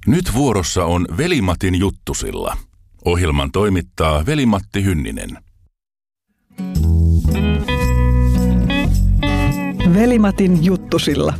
Nyt vuorossa on Veli-Matin juttusilla. Ohjelman toimittaa Veli-Matti Hynninen. Veli-Matin juttusilla.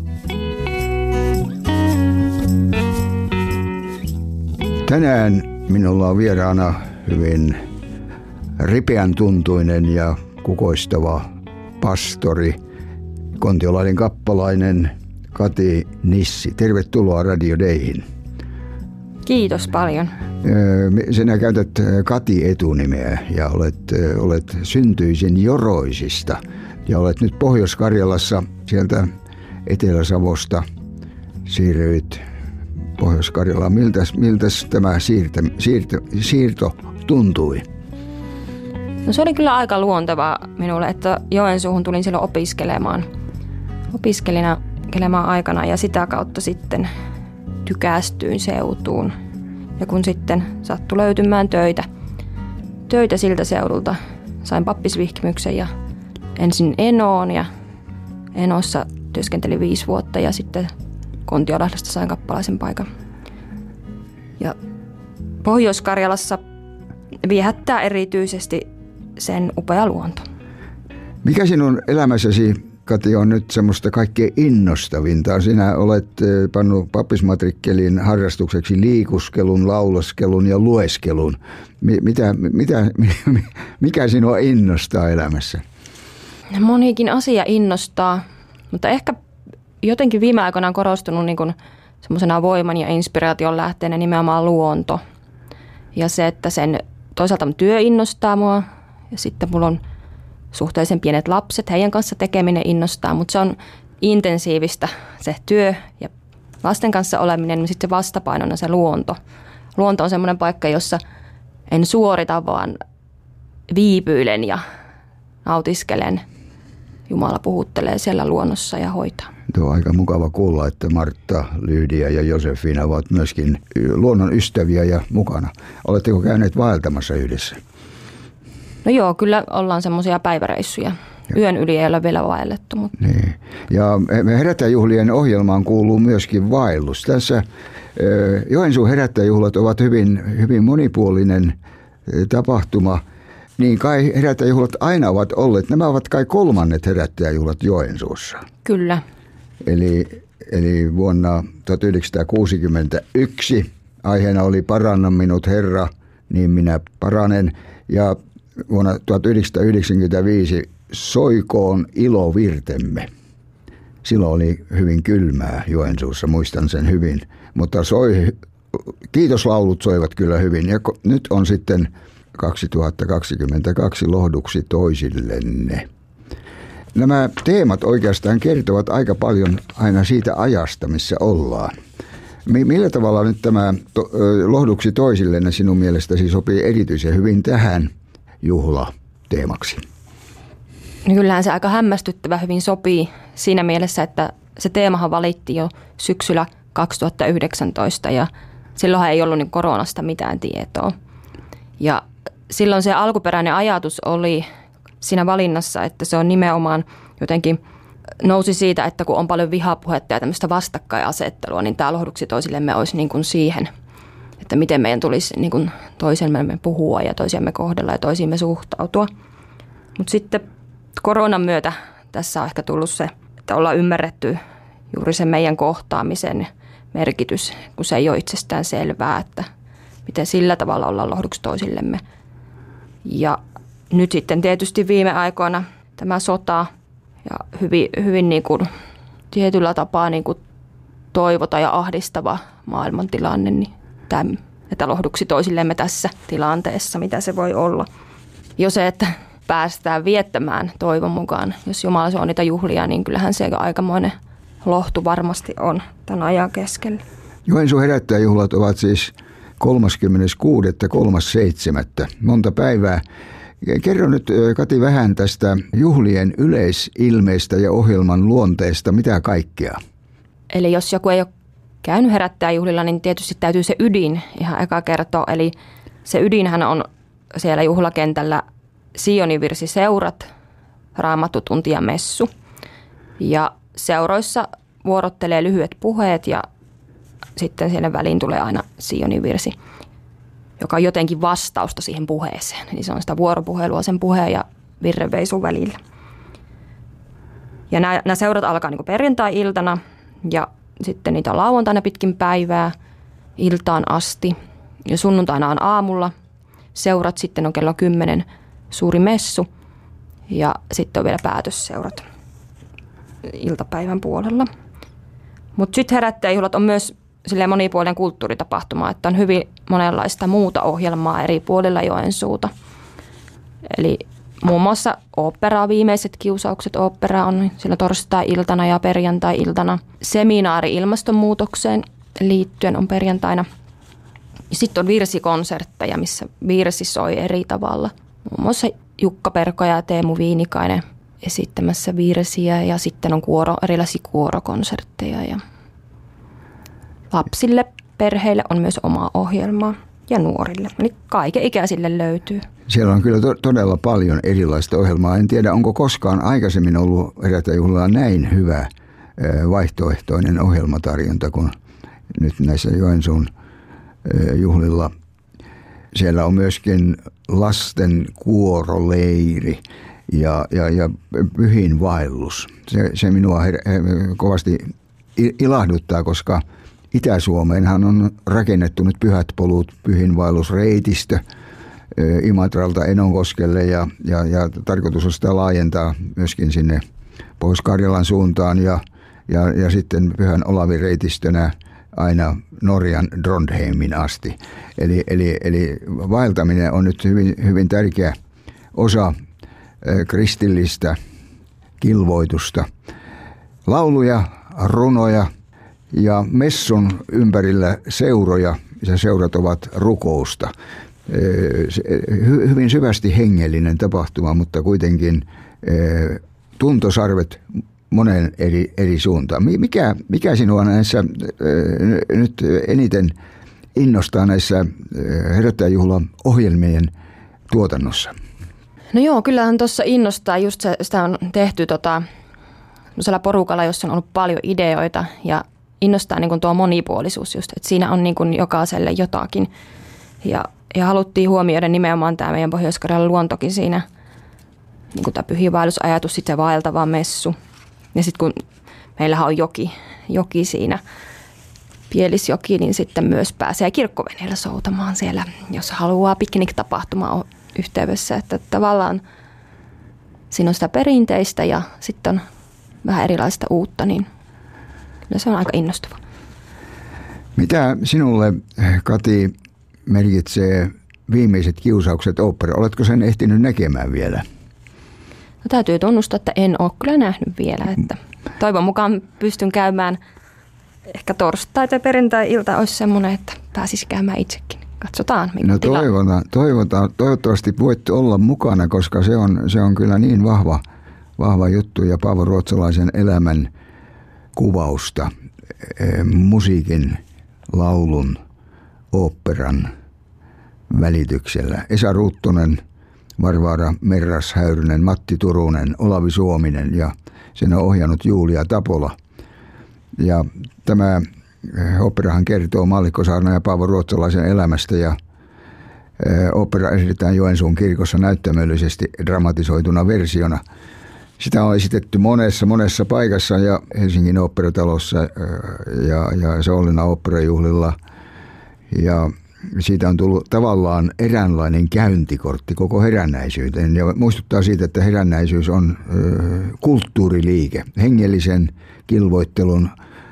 Tänään minulla on vieraana hyvin ripeän tuntuinen ja kukoistava pastori, kontiolainen kappalainen Kati Nissi. Tervetuloa Radio Dayhin. Kiitos paljon. Sinä käytät Kati-etunimeä ja olet syntyisin Joroisista ja olet nyt Pohjois-Karjalassa sieltä Etelä-Savosta siirryit Pohjois-Karjalaan. Miltäs tämä siirto tuntui? No se oli kyllä aika luontevaa minulle, että Joensuuhun tulin silloin opiskelemaan aikana ja sitä kautta sitten tykästyin seutuun. Ja kun sitten sattui löytymään töitä siltä seudulta, sain pappisvihkimyksen ja ensin Enoon ja Enossa työskentelin 5 vuotta ja sitten Kontiolahdesta sain kappalaisen paikan. Ja Pohjois-Karjalassa viehättää erityisesti sen upea luonto. Mikä sinun elämässäsi, Kati, on nyt semmoista kaikkein innostavinta? Sinä olet pannut pappismatrikkelin harrastukseksi liikuskelun, laulaskelun ja lueskelun. Mikä sinua innostaa elämässä? Monikin asia innostaa, mutta ehkä jotenkin viime aikoina on korostunut niin kuin semmoisena voiman ja inspiraation lähteenä nimenomaan luonto. Ja se, että sen toisaalta työ innostaa mua ja sitten mulla on suhteellisen pienet lapset, heidän kanssa tekeminen innostaa, mutta se on intensiivistä se työ ja lasten kanssa oleminen, niin sitten se vastapainona se luonto. Luonto on semmoinen paikka, jossa en suorita, vaan viipyilen ja nautiskelen. Jumala puhuttelee siellä luonnossa ja hoitaa. Tuo on aika mukava kuulla, että Martta, Lydia ja Josefina ovat myöskin luonnon ystäviä ja mukana. Oletteko käyneet vaeltamassa yhdessä? No joo, kyllä ollaan semmoisia päiväreissuja. Yön yli ei ole vielä vaellettu. Mutta. Niin. Ja herättäjäjuhlien ohjelmaan kuuluu myöskin vaellus. Tässä Joensuun herättäjäjuhlat ovat hyvin monipuolinen tapahtuma. Niin kai herättäjäjuhlat aina ovat olleet. Nämä ovat kai 3. herättäjäjuhlat Joensuussa. Kyllä. Eli vuonna 1961 aiheena oli Paranna minut Herra, niin minä paranen. Ja vuonna 1995 Soikoon ilovirtemme. Silloin oli hyvin kylmää Joensuussa, muistan sen hyvin. Mutta kiitoslaulut soivat kyllä hyvin. Ja nyt on sitten 2022 lohduksi toisillenne. Nämä teemat oikeastaan kertovat aika paljon aina siitä ajasta, missä ollaan. Millä tavalla nyt tämä lohduksi toisillenne sinun mielestäsi sopii erityisen hyvin tähän juhlateemaksi? No kyllähän se aika hämmästyttävä hyvin sopii siinä mielessä, että se teemahan valittiin jo syksyllä 2019 ja silloinhan ei ollut niin koronasta mitään tietoa. Ja silloin se alkuperäinen ajatus oli siinä valinnassa, että se on nimenomaan jotenkin nousi siitä, että kun on paljon vihapuhetta ja tämmöistä vastakkainasettelua, niin tämä lohduksi toisillemme olisi niin kuin siihen, että miten meidän tulisi niin kuin toisemme puhua ja toisiamme kohdella ja toisiimme suhtautua. Mutta sitten koronan myötä tässä on ehkä tullut se, että ollaan ymmärretty juuri sen meidän kohtaamisen merkitys, kun se ei ole itsestään selvää, että miten sillä tavalla ollaan lohduksi toisillemme. Ja nyt sitten tietysti viime aikoina tämä sota ja hyvin niin kuin tietyllä tapaa niin kuin toivota ja ahdistava maailmantilanne, niin että lohduksi toisillemme tässä tilanteessa, mitä se voi olla. Jo se, että päästään viettämään toivon mukaan, jos Jumala on niitä juhlia, niin kyllähän se aikamoinen lohtu varmasti on tämän ajan keskellä. Joensuun herättäjäjuhlat ovat siis 36.3.7. Monta päivää. Kerro nyt, Kati, vähän tästä juhlien yleisilmeistä ja ohjelman luonteesta. Mitä kaikkea? Eli jos joku ei ole käynyt herättäjäjuhlilla, niin tietysti täytyy se ydin ihan eka kertoa. Eli se ydinhän on siellä juhlakentällä Sionin virsiseurat, raamattutunti ja messu. Ja seuroissa vuorottelee lyhyet puheet ja sitten siellä väliin tulee aina Sionin virsi, joka on jotenkin vastausta siihen puheeseen. Eli se on sitä vuoropuhelua sen puheen ja virrenveisun välillä. Ja nämä seurat alkaa niin perjantai-iltana ja sitten niitä on lauantaina pitkin päivää iltaan asti. Ja sunnuntaina on aamulla. Seurat sitten on kello 10 suuri messu ja sitten on vielä päätösseurat iltapäivän puolella. Mutta sitten herättäjäjuhlat on myös monipuolinen kulttuuritapahtuma, että on hyvin monenlaista muuta ohjelmaa eri puolilla Joensuuta. Eli muun muassa oopperaa, viimeiset kiusaukset ooppera on sillä torstai-iltana ja perjantai-iltana. Seminaari ilmastonmuutokseen liittyen on perjantaina. Sitten on virsikonsertteja, missä virsi soi eri tavalla. Muun muassa Jukka Perko ja Teemu Viinikainen esittämässä virsiä ja sitten on erilaisia kuorokonsertteja. Ja lapsille, perheille on myös omaa ohjelmaa ja nuorille. Eli kaiken ikäisille löytyy. Siellä on kyllä todella paljon erilaista ohjelmaa. En tiedä, onko koskaan aikaisemmin ollut herättäjäjuhlilla näin hyvä vaihtoehtoinen ohjelmatarjonta kuin nyt näissä Joensuun juhlilla. Siellä on myöskin lasten kuoroleiri ja pyhinvaellus. Se minua kovasti ilahduttaa, koska Itä-Suomeenhan on rakennettu nyt Pyhät polut, pyhinvaellusreitistö Imatralta Enonkoskelle ja tarkoitus on sitä laajentaa myöskin sinne Pohjois-Karjalan suuntaan ja sitten Pyhän Olavin reitistönä aina Norjan Trondheimin asti. Eli vaeltaminen on nyt hyvin, hyvin tärkeä osa kristillistä kilvoitusta. Lauluja, runoja ja messun ympärillä seuroja, ja seurat ovat rukousta. Hyvin syvästi hengellinen tapahtuma, mutta kuitenkin tuntosarvet monen eri suuntaan. Mikä sinua näissä nyt eniten innostaa näissä herättäjäjuhlaohjelmien tuotannossa? No joo, kyllähän tuossa innostaa just sitä on tehty sellaisella porukalla, jossa on ollut paljon ideoita ja innostaa niin kuin tuo monipuolisuus just, että siinä on niin kuin jokaiselle jotakin ja haluttiin huomioida nimenomaan tämä meidän Pohjois-Karjalan luontokin siinä, niin kuin tämä pyhiinvaellusajatus, sitten se vaeltava messu. Ja sitten kun meillähän on joki siinä, Pielisjoki, niin sitten myös pääsee kirkkoveneellä soutamaan siellä, jos haluaa piknik-tapahtuma yhteydessä. Että tavallaan siinä on sitä perinteistä ja sitten on vähän erilaista uutta, niin kyllä se on aika innostava. Mitä sinulle, Kati, merkitsee viimeiset kiusaukset ooppera? Oletko sen ehtinyt näkemään vielä? No, täytyy tunnustaa, että en ole kyllä nähnyt vielä. Että toivon mukaan pystyn käymään ehkä torstai- tai perjantai-ilta olisi semmoinen, että pääsisi käymään itsekin. Katsotaan. No toivotaan. Toivottavasti voitte olla mukana, koska se on kyllä niin vahva juttu ja Paavo Ruotsalaisen elämän kuvausta musiikin, laulun, oopperan välityksellä. Esa Ruuttonen, Varvaara Merras-Häyrynen, Matti Turunen, Olavi Suominen ja sen on ohjannut Julia Tapola. Ja tämä oopperahan kertoo Mallikko Saarna ja Paavo Ruotsalaisen elämästä ja ooppera esitetään Joensuun kirkossa näyttämöllisesti dramatisoituna versiona. Sitä on esitetty monessa paikassa ja Helsingin oopperatalossa ja Savonlinnan oopperajuhlilla. Ja siitä on tullut tavallaan eräänlainen käyntikortti koko herännäisyyteen. Ja muistuttaa siitä, että herännäisyys on kulttuuriliike, hengellisen kilvoittelun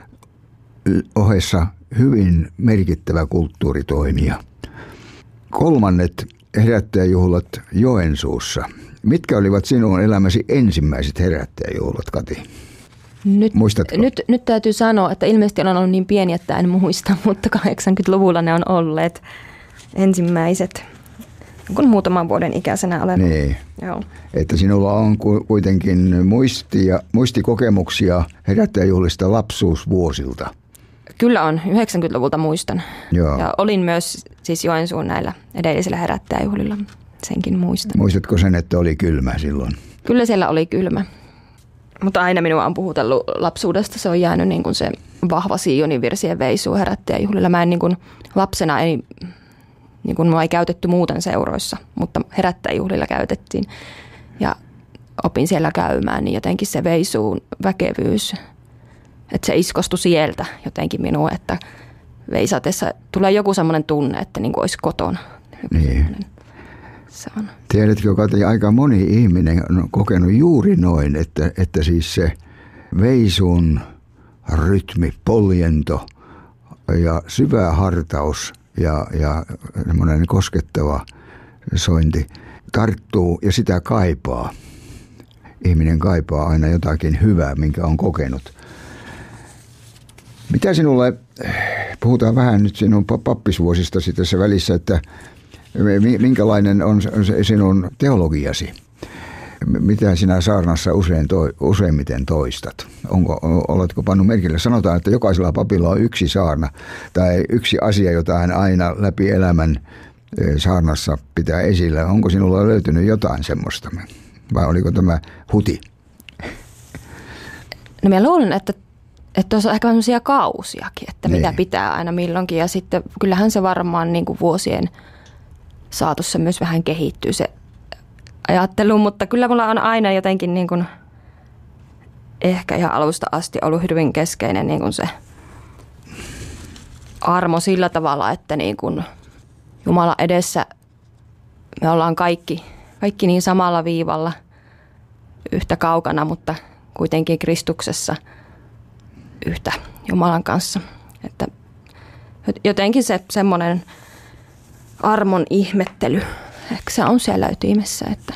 ohessa hyvin merkittävä kulttuuritoimija. Kolmannet herättäjäjuhlat Joensuussa. Mitkä olivat sinun elämäsi ensimmäiset herättäjäjuhlat, Kati? Muistatko? Nyt täytyy sanoa, että ilmeisesti olen ollut niin pieni, että en muista, mutta 80-luvulla ne on olleet ensimmäiset. Kun muutaman vuoden ikäisenä olen. Niin. Joo. Että sinulla on kuitenkin muistikokemuksia herättäjäjuhlista lapsuusvuosilta. Kyllä on, 90-luvulta muistan. Joo. Ja olin myös siis Joensuun näillä edellisillä herättäjäjuhlilla, senkin muistan. Muistatko sen, että oli kylmä silloin? Kyllä siellä oli kylmä. Mutta aina minua on puhutellut lapsuudesta, se on jäänyt niin kuin se vahva Sionin virsien veisu herättäjäjuhlilla. Mä en niin kuin, lapsena ei, niin kuin, mua ei käytetty muuten seuroissa, mutta herättäjäjuhlilla käytettiin. Ja opin siellä käymään, niin jotenkin se veisuun väkevyys, että se iskostui sieltä jotenkin minuun, että veisatessa tulee joku semmoinen tunne, että niin kuin olisi kotona. Niin. Tiedätkö, Kati, aika moni ihminen on kokenut juuri noin, että siis se veisun rytmi, poljento ja syvä hartaus ja semmoinen koskettava sointi tarttuu ja sitä kaipaa. Ihminen kaipaa aina jotakin hyvää, minkä on kokenut. Mitä sinulle, puhutaan vähän nyt sinun pappisvuosistasi tässä välissä, että minkälainen on sinun teologiasi? Mitä sinä saarnassa useimmiten toistat? Oletko pannut merkille? Sanotaan, että jokaisella papilla on yksi saarna tai yksi asia, jota hän aina läpi elämän saarnassa pitää esillä. Onko sinulla löytynyt jotain semmoista? Vai oliko tämä huti? No minä luulen, että tuossa on ehkä sellaisia kausiakin, että mitä pitää aina milloinkin. Ja sitten kyllähän se varmaan niin kuin vuosien saatossa myös vähän kehittyy se ajattelu, mutta kyllä mulla on aina jotenkin niin kuin ehkä ihan alusta asti ollut hyvin keskeinen niin kuin se armo sillä tavalla, että niin kuin Jumalan edessä me ollaan kaikki niin samalla viivalla yhtä kaukana, mutta kuitenkin Kristuksessa yhtä Jumalan kanssa. Että jotenkin se semmoinen armon ihmettely, ehkä se on siellä ytimessä, että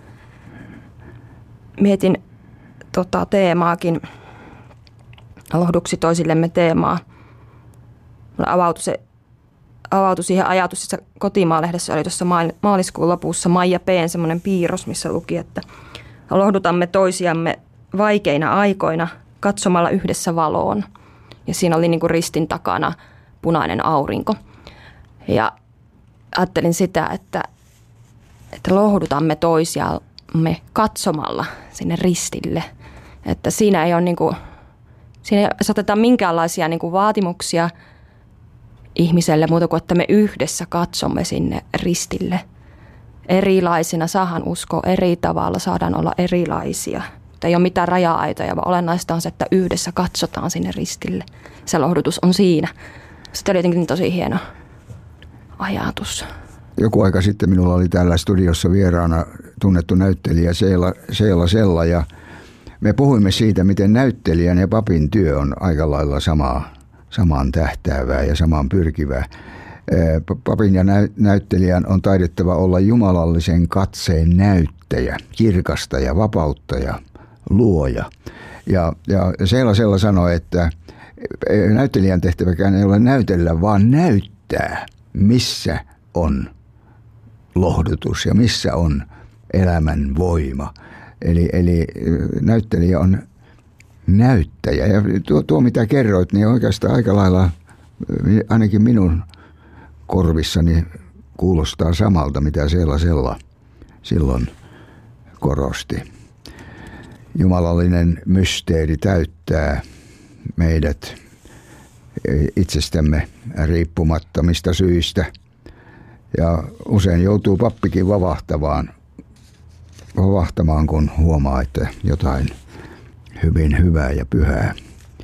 mietin teemaakin, lohduksi toisillemme teemaa. Mulla avautui siihen ajatus, että Kotimaa-lehdessä oli tuossa maaliskuun lopussa Maija P.n semmoinen piirros, missä luki, että lohdutamme toisiamme vaikeina aikoina katsomalla yhdessä valoon. Ja siinä oli niin kuin ristin takana punainen aurinko. Ja ajattelin sitä, että lohdutamme toisiamme katsomalla sinne ristille. Että siinä ei ole niin kuin, siinä ei aseteta minkäänlaisia niin kuin vaatimuksia ihmiselle muuta kuin, että me yhdessä katsomme sinne ristille. Erilaisina saadaan uskoa eri tavalla, saadaan olla erilaisia. Ei ole mitään raja-aitoja, vaan olennaista on se, että yhdessä katsotaan sinne ristille. Se lohdutus on siinä. Se oli jotenkin tosi hieno ajatus. Joku aika sitten minulla oli täällä studiossa vieraana tunnettu näyttelijä Seela Sella ja me puhuimme siitä, miten näyttelijän ja papin työ on aika lailla samaan tähtäävää ja samaan pyrkivää. Papin ja näyttelijän on taidettava olla jumalallisen katseen näyttäjä, kirkastaja, vapauttaja, luoja. Ja Seela Sella sanoi, että näyttelijän tehtäväkään ei ole näytellä, vaan näyttää, missä on lohdutus ja missä on elämän voima. Eli näyttelijä on näyttäjä. Ja tuo mitä kerroit, niin oikeastaan aika lailla ainakin minun korvissani kuulostaa samalta, mitä Seela Sella silloin korosti. Jumalallinen mysteeri täyttää meidät itsestämme riippumattomista syistä. Ja usein joutuu pappikin vavahtamaan, kun huomaa, että jotain hyvin hyvää ja pyhää.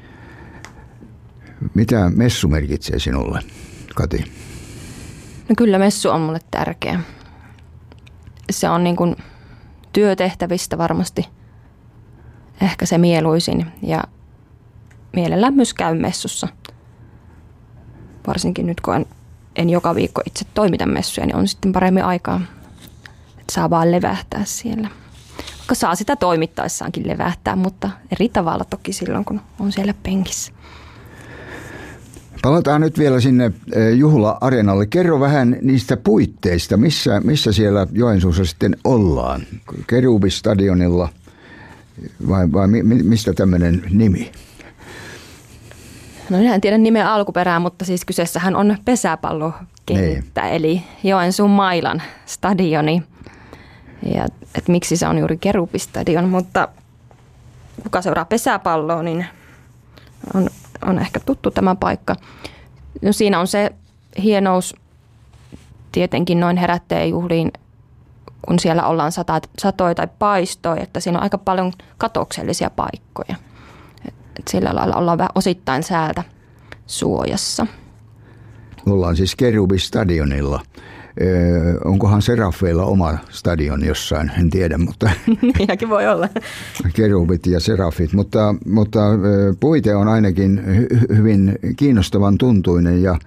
Mitä messu merkitsee sinulle, Kati? No kyllä messu on mulle tärkeä. Se on niin kuin työtehtävistä varmasti ehkä se mieluisin ja mielellään myös käyn messussa. Varsinkin nyt kun en joka viikko itse toimita messuja, niin on sitten paremmin aikaa, että saa vaan levähtää siellä. Vaikka saa sitä toimittaessaankin levähtää, mutta eri tavalla toki silloin, kun on siellä penkissä. Palataan nyt vielä sinne juhla-areenalle. Kerro vähän niistä puitteista, missä siellä Joensuussa sitten ollaan. Kerubistadionilla vai mistä tämmöinen nimi? No minä en tiedä nimen alkuperää, mutta siis kyseessähän on pesäpallokenttä, eli Joensuun Mailan stadioni. Ja että miksi se on juuri Kerubistadion, mutta kuka seuraa pesäpalloa, niin on ehkä tuttu tämä paikka. No siinä on se hienous tietenkin noin herättäjäjuhliin, kun siellä ollaan satoja tai paistoja, että siinä on aika paljon katoksellisia paikkoja. Et sillä lailla ollaan vähän osittain säältä suojassa. Ollaan siis Kerubistadionilla. Onkohan Serafeilla oma stadion jossain, en tiedä, mutta niinkin voi olla. Kerubit ja Serafit, mutta puite on ainakin hyvin kiinnostavan tuntuinen ja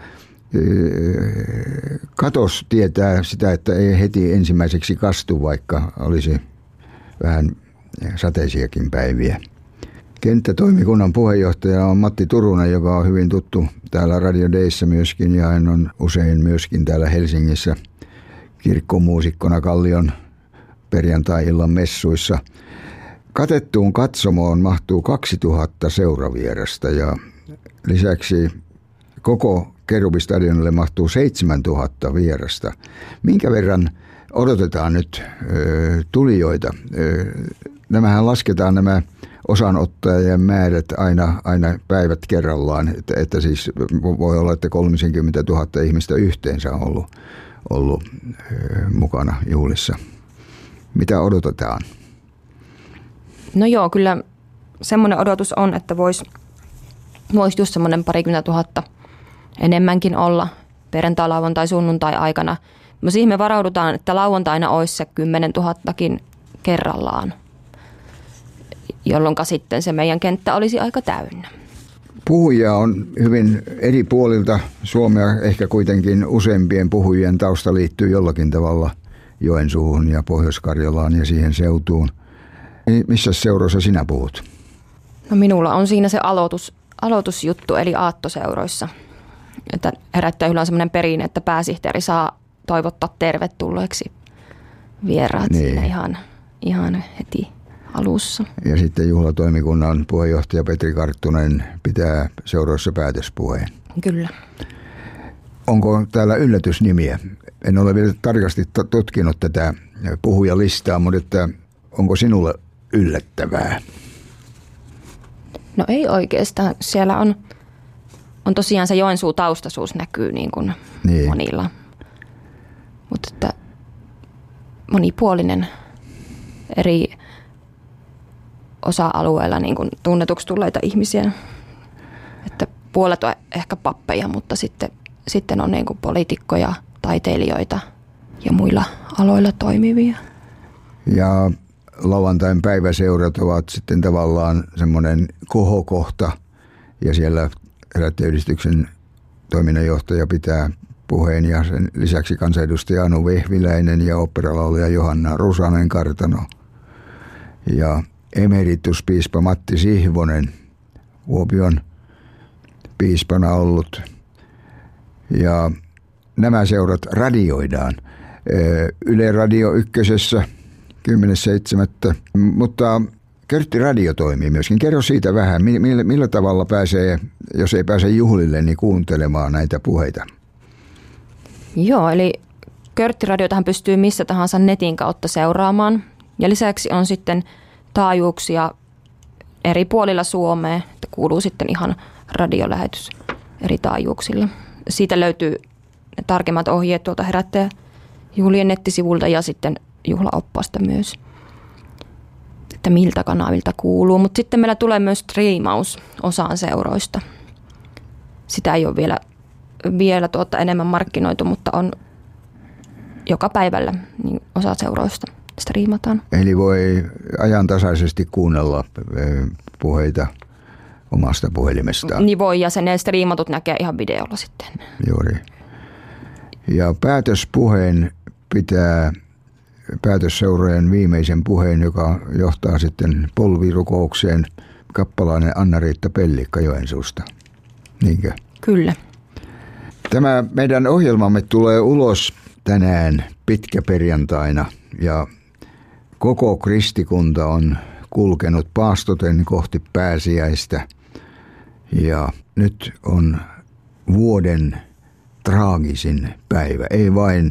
katos tietää sitä, että ei heti ensimmäiseksi kastu, vaikka olisi vähän sateisiakin päiviä. Kenttätoimikunnan puheenjohtaja on Matti Turunen, joka on hyvin tuttu täällä Radio Dayssä myöskin, ja hän on usein myöskin täällä Helsingissä kirkkomuusikkona Kallion perjantai-illan messuissa. Katettuun katsomoon mahtuu 2000 seuravierasta ja lisäksi koko Kerubistadionille mahtuu 7000 vierasta. Minkä verran odotetaan nyt tulijoita? Nämähän lasketaan nämä osanottajien määrät aina päivät kerrallaan, että siis voi olla, että 30 000 ihmistä yhteensä on ollut mukana juhlissa. Mitä odotetaan? No joo, kyllä semmoinen odotus on, että voisi just semmoinen 20 000 enemmänkin olla perjantai, lauantai, sunnuntai aikana. No siihen me varaudutaan, että lauantaina olisi se 10 000kin kerrallaan, jolloin sitten se meidän kenttä olisi aika täynnä. Puhujia on hyvin eri puolilta Suomea, ehkä kuitenkin useimpien puhujien tausta liittyy jollakin tavalla Joensuuhun ja Pohjois-Karjalaan ja siihen seutuun. Missä seurassa sinä puhut? No minulla on siinä se aloitusjuttu, eli aattoseuroissa. Että herättäjillä on sellainen perinne, että pääsihteeri saa toivottaa tervetulleeksi vieraat siinä ihan heti alussa. Ja sitten juhlatoimikunnan puheenjohtaja Petri Karttunen pitää seuroissa päätöspuheen. Kyllä. Onko täällä yllätysnimiä? En ole vielä tarkasti tutkinut tätä puhujalistaa, mutta että onko sinulle yllättävää? No ei oikeastaan. Siellä on tosiaan se Joensuu-taustaisuus näkyy niin kuin monilla. Mutta että monipuolinen eri osa-alueella niin kuin tunnetuksi tulleita ihmisiä. Että puolet on ehkä pappeja, mutta sitten on niin kuin poliitikkoja, taiteilijoita ja muilla aloilla toimivia. Ja lauantain päiväseurat ovat sitten tavallaan semmoinen kohokohta ja siellä herättäjäyhdistyksen toiminnanjohtaja pitää puheen ja sen lisäksi kansanedustaja Anu Vehviläinen ja oopperalaulija Johanna Rusanen-Kartano ja emerituspiispa Matti Sihvonen, Kuopion piispana ollut. Ja nämä seurat radioidaan Yle Radio 1:ssä 10.7. Mutta Körtti Radio toimii myöskin. Kerro siitä vähän, millä tavalla pääsee, jos ei pääse juhlille, niin kuuntelemaan näitä puheita. Joo, eli Körtti Radiotahan pystyy missä tahansa netin kautta seuraamaan. Ja lisäksi on sitten taajuuksia eri puolilla Suomea, että kuuluu sitten ihan radiolähetys eri taajuuksilla. Siitä löytyy tarkemmat ohjeet tuolta herättäjäjuhlien nettisivulta ja sitten juhlaoppaasta myös, että miltä kanavilta kuuluu. Mutta sitten meillä tulee myös striimaus osaan seuroista. Sitä ei ole vielä enemmän markkinoitu, mutta on joka päivällä niin osa seuroista striimataan. Eli voi ajantasaisesti kuunnella puheita omasta puhelimestaan. Niin voi, ja sen striimatut näkee ihan videolla sitten. Juuri. Ja päätöspuheen pitää päätösseurojen viimeisen puheen, joka johtaa sitten polvirukoukseen, kappalainen Anna-Riitta Pellikka Joensuusta. Niinkö? Kyllä. Tämä meidän ohjelmamme tulee ulos tänään pitkäperjantaina ja koko kristikunta on kulkenut paastoten kohti pääsiäistä. Ja nyt on vuoden traagisin päivä. Ei vain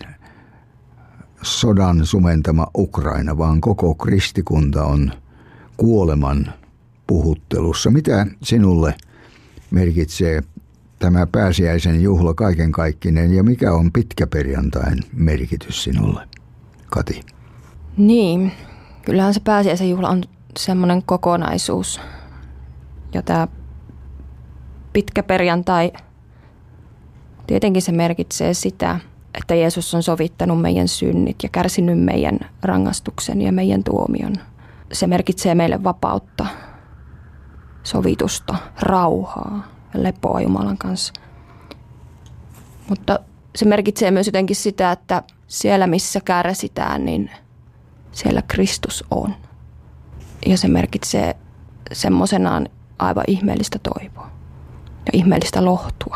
sodan sumentama Ukraina, vaan koko kristikunta on kuoleman puhuttelussa. Mitä sinulle merkitsee tämä pääsiäisen juhla kaiken kaikkineen ja mikä on pitkäperjantain merkitys sinulle, Kati? Niin, kyllähän se pääsiäisen juhla on semmoinen kokonaisuus. Ja tämä pitkäperjantai, tietenkin se merkitsee sitä, että Jeesus on sovittanut meidän synnit ja kärsinyt meidän rangaistuksen ja meidän tuomion. Se merkitsee meille vapautta, sovitusta, rauhaa ja lepoa Jumalan kanssa. Mutta se merkitsee myös jotenkin sitä, että siellä missä kärsitään, niin siellä Kristus on. Ja se merkitsee semmoisenaan aivan ihmeellistä toivoa ja ihmeellistä lohtua.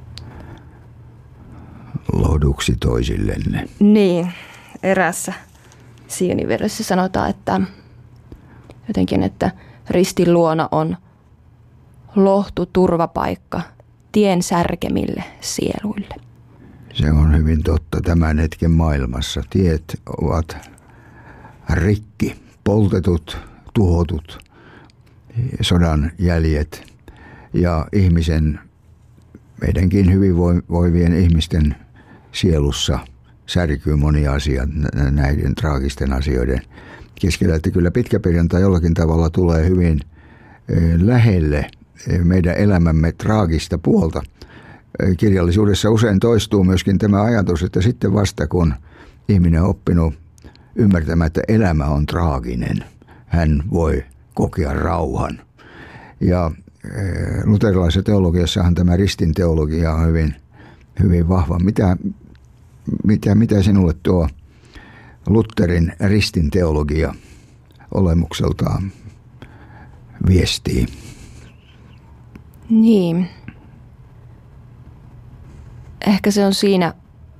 Lohduksi toisillenne. Niin, erässä Sionivirressä sanotaan, että jotenkin, että ristin luona on lohtu turvapaikka tien särkemille sieluille. Se on hyvin totta tämän hetken maailmassa. Tiet ovat rikki, poltetut, tuhotut, sodan jäljet ja ihmisen, meidänkin hyvinvoivien ihmisten sielussa särkyy monia asioita näiden traagisten asioiden keskellä. Että kyllä pitkäperjantai jollakin tavalla tulee hyvin lähelle meidän elämämme traagista puolta. Kirjallisuudessa usein toistuu myöskin tämä ajatus, että sitten vasta kun ihminen on oppinut ymmärtämään, että elämä on traaginen, hän voi kokea rauhan. Ja luterilaisessa teologiassahan tämä ristin teologia on hyvin, hyvin vahva. Mitä sinulle tuo Lutherin ristin teologia olemukseltaan viestii? Niin. Ehkä se on siinä,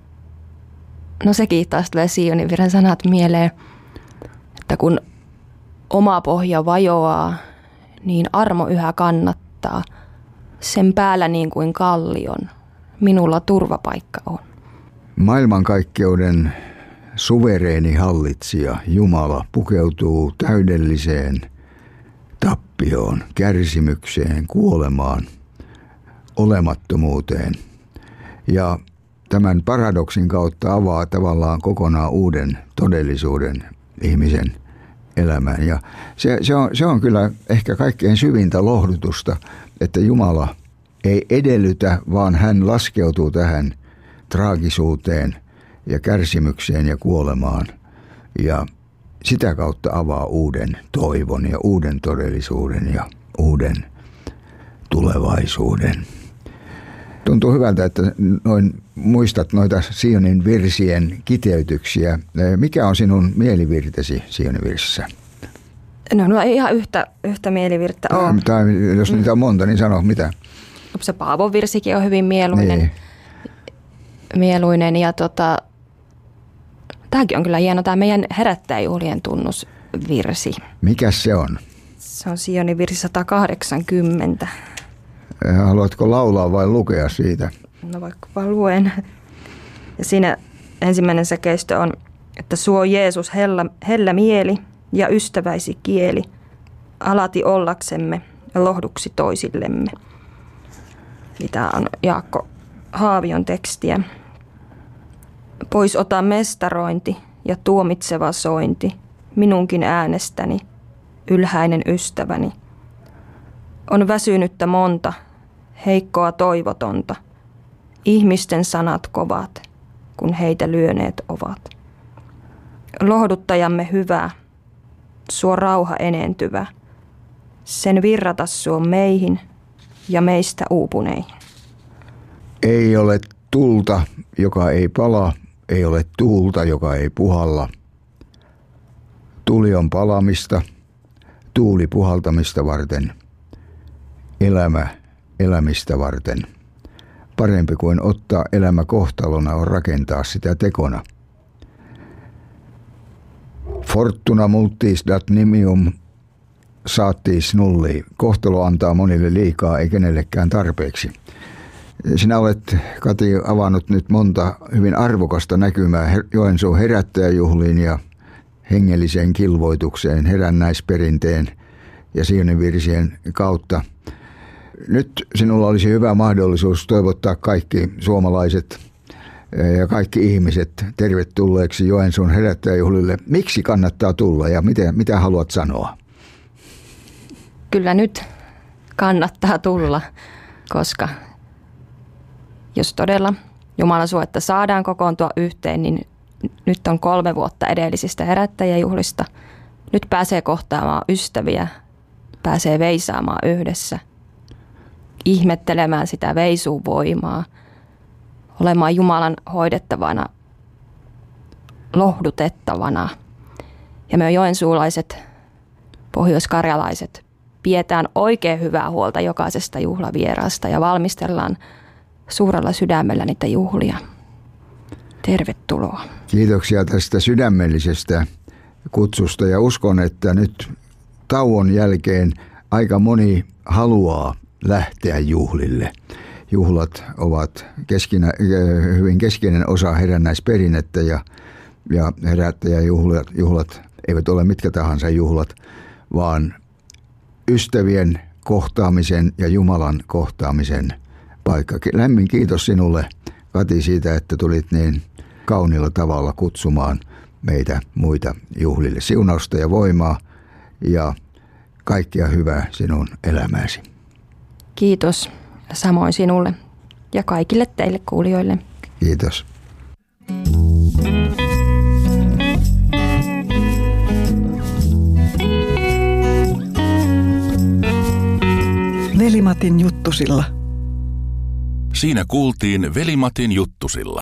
no sekin taas tulee Sionivirren sanat mieleen, että kun oma pohja vajoaa, niin armo yhä kannattaa. Sen päällä niin kuin kallion, minulla turvapaikka on. Maailmankaikkeuden suvereeni hallitsija Jumala pukeutuu täydelliseen tappioon, kärsimykseen, kuolemaan, olemattomuuteen. Ja tämän paradoksin kautta avaa tavallaan kokonaan uuden todellisuuden ihmisen elämään. Ja se on kyllä ehkä kaikkein syvintä lohdutusta, että Jumala ei edellytä, vaan hän laskeutuu tähän traagisuuteen ja kärsimykseen ja kuolemaan. Ja sitä kautta avaa uuden toivon ja uuden todellisuuden ja uuden tulevaisuuden. Tuntuu hyvältä, että muistat noita Sionin virsien kiteytyksiä. Mikä on sinun mielivirtesi Sionin virsissä? No ei ihan yhtä mielivirttä ole. Tai jos niitä on monta, niin sano mitä. Se Paavon virsikin on hyvin mieluinen. Niin. Mieluinen ja tämäkin on kyllä hieno, tämä meidän herättäjäjuhlien tunnusvirsi. Mikäs se on? Se on Sionin virsi 180. Haluatko laulaa vai lukea siitä? No vaikkapa luen. Ja siinä ensimmäinen säkeistö on, että suo Jeesus hellä mieli ja ystäväisi kieli, alati ollaksemme ja lohduksi toisillemme. Mitä on Jaakko Haavion tekstiä. Pois ota mestarointi ja tuomitseva sointi, minunkin äänestäni, ylhäinen ystäväni. On väsynyttä monta, heikkoa toivotonta, ihmisten sanat kovat, kun heitä lyöneet ovat. Lohduttajamme hyvä, suo rauha enentyvä, sen virrata suo meihin ja meistä uupuneihin. Ei ole tulta, joka ei pala, ei ole tuulta, joka ei puhalla. Tuli on palamista, tuuli puhaltamista varten, elämä elämistä varten. Parempi kuin ottaa elämä kohtalona on rakentaa sitä tekona. Fortuna multis dat nimium saattis nulli. Kohtalo antaa monille liikaa, ei kenellekään tarpeeksi. Sinä olet, Kati, avannut nyt monta hyvin arvokasta näkymää Joensuun herättäjäjuhliin ja hengelliseen kilvoitukseen, herännäisperinteen ja Sionin virsien kautta. Nyt sinulla olisi hyvä mahdollisuus toivottaa kaikki suomalaiset ja kaikki ihmiset tervetulleeksi Joensuun herättäjäjuhlille. Miksi kannattaa tulla ja mitä haluat sanoa? Kyllä nyt kannattaa tulla, koska jos todella Jumalan suotta saadaan kokoontua yhteen, niin nyt on 3 vuotta edellisistä herättäjäjuhlista. Nyt pääsee kohtaamaan ystäviä, pääsee veisaamaan yhdessä, ihmettelemään sitä veisuvoimaa, olemaan Jumalan hoidettavana, lohdutettavana. Ja me joensuulaiset, pohjoiskarjalaiset, pidetään oikein hyvää huolta jokaisesta juhlavieraasta ja valmistellaan suurella sydämellä niitä juhlia. Tervetuloa. Kiitoksia tästä sydämellisestä kutsusta ja uskon, että nyt tauon jälkeen aika moni haluaa lähteä juhlille. Juhlat ovat hyvin keskeinen osa herännäisperinnettä ja herättäjäjuhlat eivät ole mitkä tahansa juhlat, vaan ystävien kohtaamisen ja Jumalan kohtaamisen paikka. Lämmin kiitos sinulle, Kati, siitä, että tulit niin kauniilla tavalla kutsumaan meitä muita juhlille. Siunausta ja voimaa ja kaikkea hyvää sinun elämääsi. Kiitos. Samoin sinulle ja kaikille teille kuulijoille. Kiitos. Veli-Matin juttusilla. Siinä kuultiin Veli-Matin juttusilla.